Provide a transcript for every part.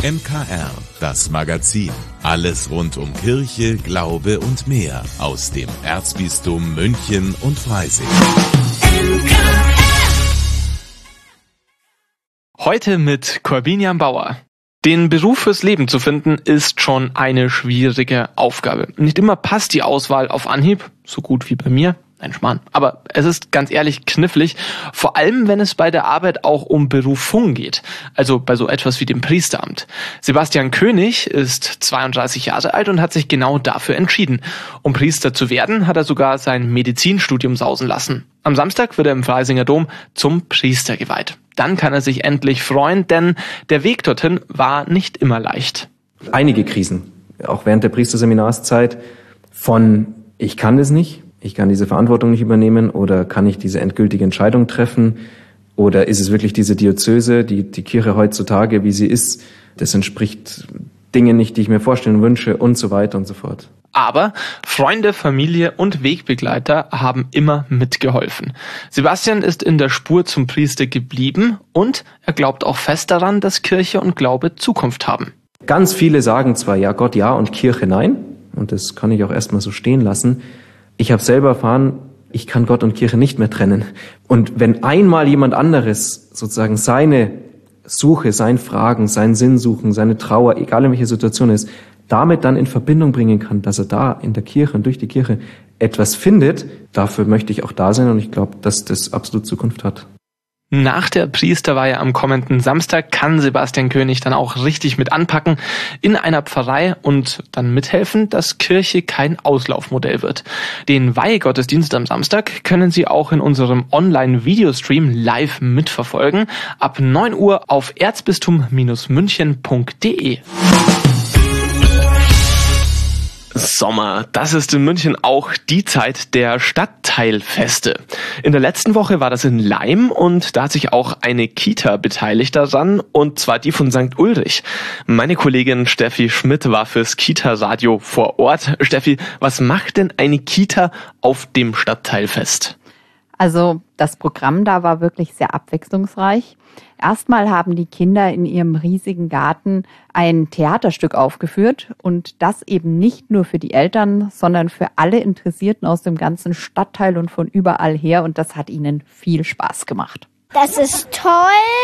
MKR, das Magazin. Alles rund um Kirche, Glaube und mehr aus dem Erzbistum München und Freising. Heute mit Corbinian Bauer. Den Beruf fürs Leben zu finden, ist schon eine schwierige Aufgabe. Nicht immer passt die Auswahl auf Anhieb, so gut wie bei mir. Nein, Schmarrn. Aber es ist ganz ehrlich knifflig, vor allem wenn es bei der Arbeit auch um Berufung geht, also bei so etwas wie dem Priesteramt. Sebastian König ist 32 Jahre alt und hat sich genau dafür entschieden. Um Priester zu werden, hat er sogar sein Medizinstudium sausen lassen. Am Samstag wird er im Freisinger Dom zum Priester geweiht. Dann kann er sich endlich freuen, denn der Weg dorthin war nicht immer leicht. Einige Krisen, auch während der Priesterseminarszeit, von ich kann das nicht, ich kann diese Verantwortung nicht übernehmen oder kann ich diese endgültige Entscheidung treffen oder ist es wirklich diese Diözese, die Kirche heutzutage, wie sie ist, das entspricht Dingen nicht, die ich mir vorstellen wünsche und so weiter und so fort. Aber Freunde, Familie und Wegbegleiter haben immer mitgeholfen. Sebastian ist in der Spur zum Priester geblieben und er glaubt auch fest daran, dass Kirche und Glaube Zukunft haben. Ganz viele sagen zwar, ja Gott ja und Kirche nein, und das kann ich auch erstmal so stehen lassen. Ich habe selber erfahren, ich kann Gott und Kirche nicht mehr trennen. Und wenn einmal jemand anderes sozusagen seine Suche, sein Fragen, sein Sinnsuchen, seine Trauer, egal in welcher Situation ist, damit dann in Verbindung bringen kann, dass er da in der Kirche und durch die Kirche etwas findet, dafür möchte ich auch da sein und ich glaube, dass das absolut Zukunft hat. Nach der Priesterweihe am kommenden Samstag kann Sebastian König dann auch richtig mit anpacken in einer Pfarrei und dann mithelfen, dass Kirche kein Auslaufmodell wird. Den Weihegottesdienst am Samstag können Sie auch in unserem Online-Videostream live mitverfolgen. Ab 9 Uhr auf erzbistum-münchen.de. Sommer, das ist in München auch die Zeit der Stadtteilfeste. In der letzten Woche war das in Laim und da hat sich auch eine Kita beteiligt daran, und zwar die von St. Ulrich. Meine Kollegin Steffi Schmidt war fürs Kita-Radio vor Ort. Steffi, was macht denn eine Kita auf dem Stadtteilfest? Also das Programm da war wirklich sehr abwechslungsreich. Erstmal haben die Kinder in ihrem riesigen Garten ein Theaterstück aufgeführt und das eben nicht nur für die Eltern, sondern für alle Interessierten aus dem ganzen Stadtteil und von überall her, und das hat ihnen viel Spaß gemacht. Das ist toll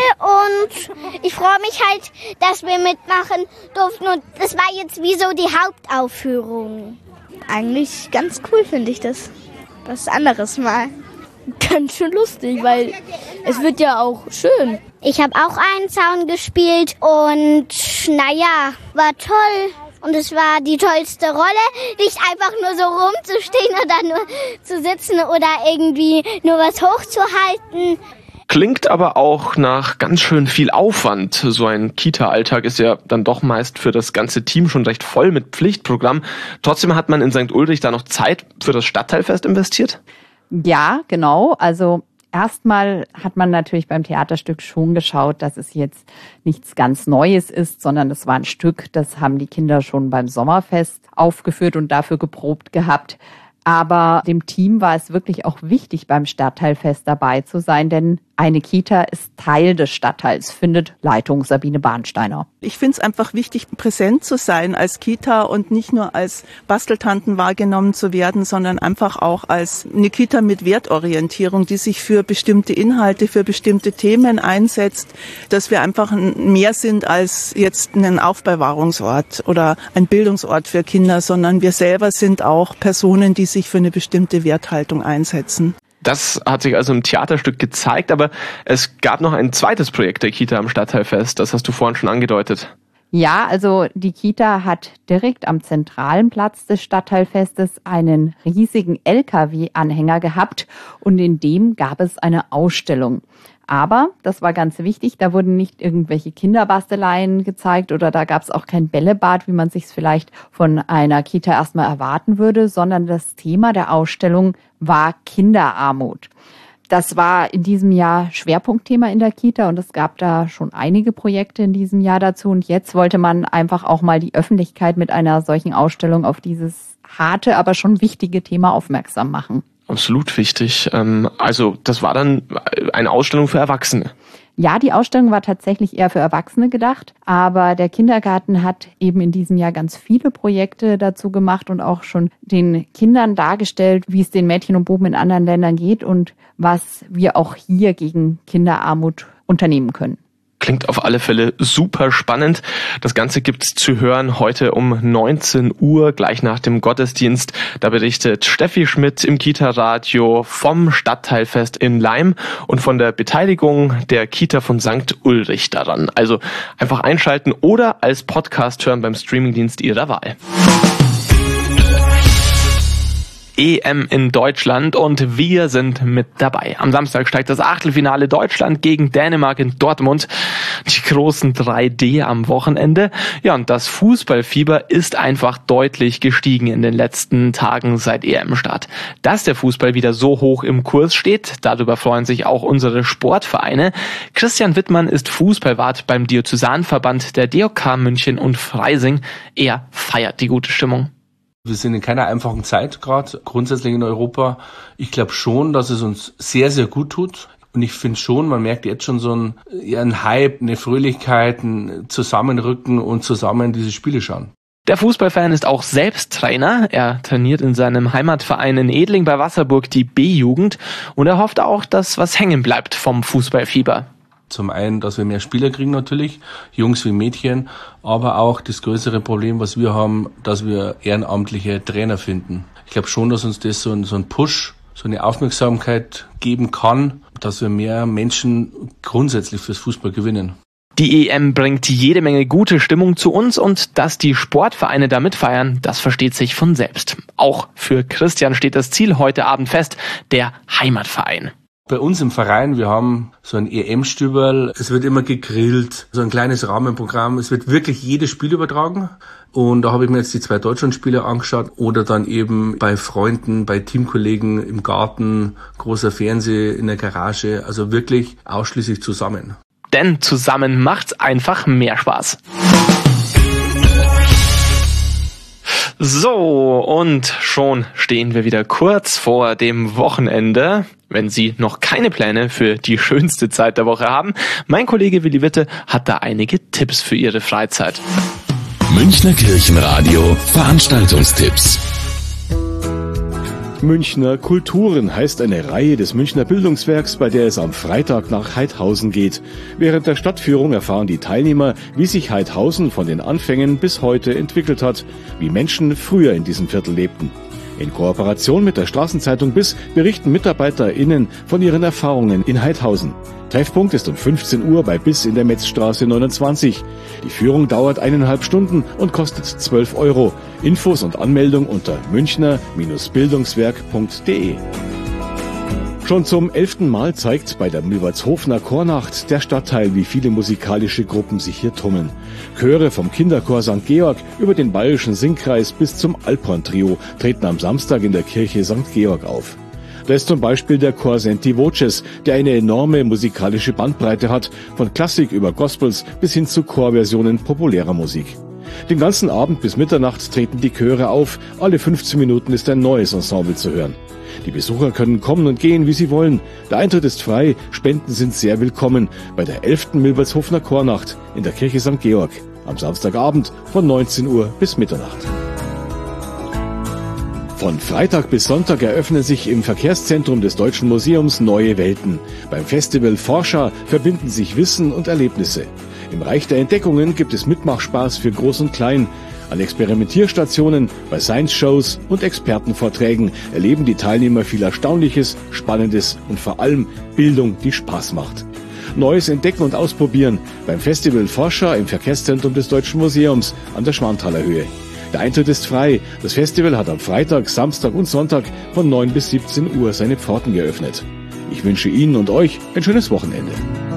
und ich freue mich halt, dass wir mitmachen durften, und das war jetzt wie so die Hauptaufführung. Eigentlich ganz cool finde ich das. Was anderes mal. Ganz schön lustig, weil es wird ja auch schön. Ich habe auch einen Zaun gespielt und naja, war toll. Und es war die tollste Rolle, nicht einfach nur so rumzustehen oder nur zu sitzen oder irgendwie nur was hochzuhalten. Klingt aber auch nach ganz schön viel Aufwand. So ein Kita-Alltag ist ja dann doch meist für das ganze Team schon recht voll mit Pflichtprogramm. Trotzdem hat man in St. Ulrich da noch Zeit für das Stadtteilfest investiert? Ja, genau. Also erstmal hat man natürlich beim Theaterstück schon geschaut, dass es jetzt nichts ganz Neues ist, sondern es war ein Stück, das haben die Kinder schon beim Sommerfest aufgeführt und dafür geprobt gehabt. Aber dem Team war es wirklich auch wichtig, beim Stadtteilfest dabei zu sein, denn eine Kita ist Teil des Stadtteils, findet Leitung Sabine Bahnsteiner. Ich finde es einfach wichtig, präsent zu sein als Kita und nicht nur als Basteltanten wahrgenommen zu werden, sondern einfach auch als eine Kita mit Wertorientierung, die sich für bestimmte Inhalte, für bestimmte Themen einsetzt, dass wir einfach mehr sind als jetzt ein Aufbewahrungsort oder ein Bildungsort für Kinder, sondern wir selber sind auch Personen, die sich für eine bestimmte Werthaltung einsetzen. Das hat sich also im Theaterstück gezeigt, aber es gab noch ein zweites Projekt der Kita am Stadtteilfest. Das hast du vorhin schon angedeutet. Ja, also die Kita hat direkt am zentralen Platz des Stadtteilfestes einen riesigen LKW-Anhänger gehabt und in dem gab es eine Ausstellung. Aber, das war ganz wichtig, da wurden nicht irgendwelche Kinderbasteleien gezeigt oder da gab es auch kein Bällebad, wie man sich es vielleicht von einer Kita erstmal erwarten würde, sondern das Thema der Ausstellung war Kinderarmut. Das war in diesem Jahr Schwerpunktthema in der Kita und es gab da schon einige Projekte in diesem Jahr dazu. Und jetzt wollte man einfach auch mal die Öffentlichkeit mit einer solchen Ausstellung auf dieses harte, aber schon wichtige Thema aufmerksam machen. Absolut wichtig. Also das war dann eine Ausstellung für Erwachsene. Ja, die Ausstellung war tatsächlich eher für Erwachsene gedacht, aber der Kindergarten hat eben in diesem Jahr ganz viele Projekte dazu gemacht und auch schon den Kindern dargestellt, wie es den Mädchen und Buben in anderen Ländern geht und was wir auch hier gegen Kinderarmut unternehmen können. Klingt auf alle Fälle super spannend. Das Ganze gibt's zu hören heute um 19 Uhr, gleich nach dem Gottesdienst. Da berichtet Steffi Schmidt im Kita-Radio vom Stadtteilfest in Laim und von der Beteiligung der Kita von St. Ulrich daran. Also einfach einschalten oder als Podcast hören beim Streamingdienst Ihrer Wahl. EM in Deutschland und wir sind mit dabei. Am Samstag steigt das Achtelfinale Deutschland gegen Dänemark in Dortmund. Die großen 3D am Wochenende. Ja, und das Fußballfieber ist einfach deutlich gestiegen in den letzten Tagen seit EM-Start. Dass der Fußball wieder so hoch im Kurs steht, darüber freuen sich auch unsere Sportvereine. Christian Wittmann ist Fußballwart beim Diözesanverband der DOK München und Freising. Er feiert die gute Stimmung. Wir sind in keiner einfachen Zeit gerade, grundsätzlich in Europa. Ich glaube schon, dass es uns sehr, sehr gut tut. Und ich finde schon, man merkt jetzt schon so einen Hype, eine Fröhlichkeit, ein Zusammenrücken und zusammen diese Spiele schauen. Der Fußballfan ist auch selbst Trainer. Er trainiert in seinem Heimatverein in Edling bei Wasserburg die B-Jugend und er hofft auch, dass was hängen bleibt vom Fußballfieber. Zum einen, dass wir mehr Spieler kriegen natürlich, Jungs wie Mädchen, aber auch das größere Problem, was wir haben, dass wir ehrenamtliche Trainer finden. Ich glaube schon, dass uns das so ein Push, so eine Aufmerksamkeit geben kann, dass wir mehr Menschen grundsätzlich fürs Fußball gewinnen. Die EM bringt jede Menge gute Stimmung zu uns und dass die Sportvereine da mitfeiern, das versteht sich von selbst. Auch für Christian steht das Ziel heute Abend fest, der Heimatverein. Bei uns im Verein, wir haben so ein EM-Stüberl, es wird immer gegrillt, so ein kleines Rahmenprogramm, es wird wirklich jedes Spiel übertragen und da habe ich mir jetzt die 2 Deutschlandspiele angeschaut oder dann eben bei Freunden, bei Teamkollegen im Garten, großer Fernseher in der Garage, also wirklich ausschließlich zusammen. Denn zusammen macht's einfach mehr Spaß. So, und schon stehen wir wieder kurz vor dem Wochenende. Wenn Sie noch keine Pläne für die schönste Zeit der Woche haben, mein Kollege Willi Witte hat da einige Tipps für Ihre Freizeit. Münchner Kirchenradio Veranstaltungstipps. Münchner Kulturen heißt eine Reihe des Münchner Bildungswerks, bei der es am Freitag nach Haidhausen geht. Während der Stadtführung erfahren die Teilnehmer, wie sich Haidhausen von den Anfängen bis heute entwickelt hat, wie Menschen früher in diesem Viertel lebten. In Kooperation mit der Straßenzeitung BIS berichten MitarbeiterInnen von ihren Erfahrungen in Haidhausen. Treffpunkt ist um 15 Uhr bei BIS in der Metzstraße 29. Die Führung dauert 1,5 Stunden und kostet 12 €. Infos und Anmeldung unter münchner-bildungswerk.de. Schon zum 11. Mal zeigt bei der Milbertshofener Chornacht der Stadtteil, wie viele musikalische Gruppen sich hier tummeln. Chöre vom Kinderchor St. Georg über den Bayerischen Singkreis bis zum Alphorn-Trio treten am Samstag in der Kirche St. Georg auf. Da ist zum Beispiel der Chor Senti Voces, der eine enorme musikalische Bandbreite hat, von Klassik über Gospels bis hin zu Chorversionen populärer Musik. Den ganzen Abend bis Mitternacht treten die Chöre auf, alle 15 Minuten ist ein neues Ensemble zu hören. Die Besucher können kommen und gehen, wie sie wollen. Der Eintritt ist frei, Spenden sind sehr willkommen bei der 11. Milbertshofener Chornacht in der Kirche St. Georg am Samstagabend von 19 Uhr bis Mitternacht. Von Freitag bis Sonntag eröffnen sich im Verkehrszentrum des Deutschen Museums neue Welten. Beim Festival Forscher verbinden sich Wissen und Erlebnisse. Im Reich der Entdeckungen gibt es Mitmachspaß für Groß und Klein. An Experimentierstationen, bei Science-Shows und Expertenvorträgen erleben die Teilnehmer viel Erstaunliches, Spannendes und vor allem Bildung, die Spaß macht. Neues entdecken und ausprobieren beim Festival Forscher im Verkehrszentrum des Deutschen Museums an der Schwanthaler Höhe. Der Eintritt ist frei. Das Festival hat am Freitag, Samstag und Sonntag von 9 bis 17 Uhr seine Pforten geöffnet. Ich wünsche Ihnen und euch ein schönes Wochenende.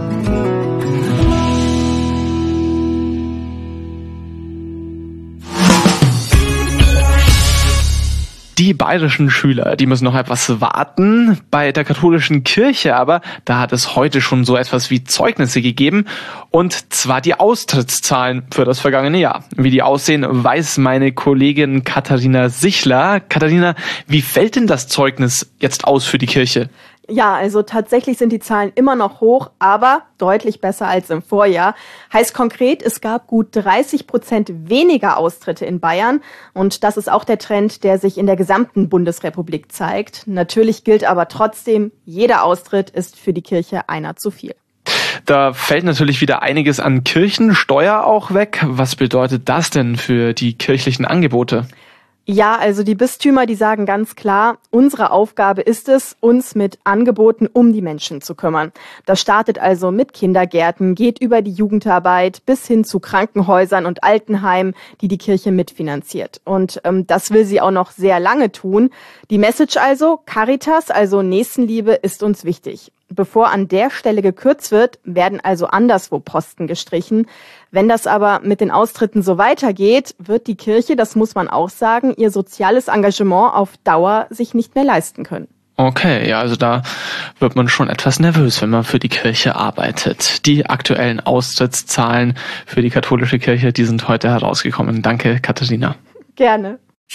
Die bayerischen Schüler, die müssen noch etwas warten. Bei der katholischen Kirche aber, da hat es heute schon so etwas wie Zeugnisse gegeben. Und zwar die Austrittszahlen für das vergangene Jahr. Wie die aussehen, weiß meine Kollegin Katharina Sichler. Katharina, wie fällt denn das Zeugnis jetzt aus für die Kirche? Ja, also tatsächlich sind die Zahlen immer noch hoch, aber deutlich besser als im Vorjahr. Heißt konkret, es gab gut 30% weniger Austritte in Bayern. Und das ist auch der Trend, der sich in der gesamten Bundesrepublik zeigt. Natürlich gilt aber trotzdem, jeder Austritt ist für die Kirche einer zu viel. Da fällt natürlich wieder einiges an Kirchensteuer auch weg. Was bedeutet das denn für die kirchlichen Angebote? Ja, also die Bistümer, die sagen ganz klar, unsere Aufgabe ist es, uns mit Angeboten um die Menschen zu kümmern. Das startet also mit Kindergärten, geht über die Jugendarbeit bis hin zu Krankenhäusern und Altenheimen, die die Kirche mitfinanziert. Und das will sie auch noch sehr lange tun. Die Message also, Caritas, also Nächstenliebe, ist uns wichtig. Bevor an der Stelle gekürzt wird, werden also anderswo Posten gestrichen. Wenn das aber mit den Austritten so weitergeht, wird die Kirche, das muss man auch sagen, ihr soziales Engagement auf Dauer sich nicht mehr leisten können. Okay, ja, also da wird man schon etwas nervös, wenn man für die Kirche arbeitet. Die aktuellen Austrittszahlen für die katholische Kirche, die sind heute herausgekommen. Danke, Katharina. Gerne.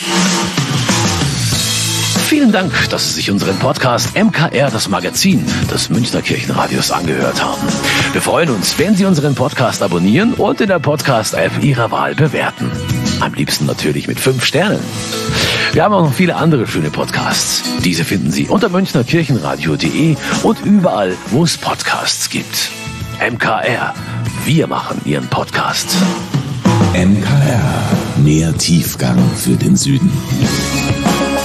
Vielen Dank, dass Sie sich unseren Podcast MKR, das Magazin des Münchner Kirchenradios, angehört haben. Wir freuen uns, wenn Sie unseren Podcast abonnieren und in der Podcast-App Ihrer Wahl bewerten. Am liebsten natürlich mit 5 Sternen. Wir haben auch noch viele andere schöne Podcasts. Diese finden Sie unter münchnerkirchenradio.de und überall, wo es Podcasts gibt. MKR, wir machen Ihren Podcast. MKR, mehr Tiefgang für den Süden.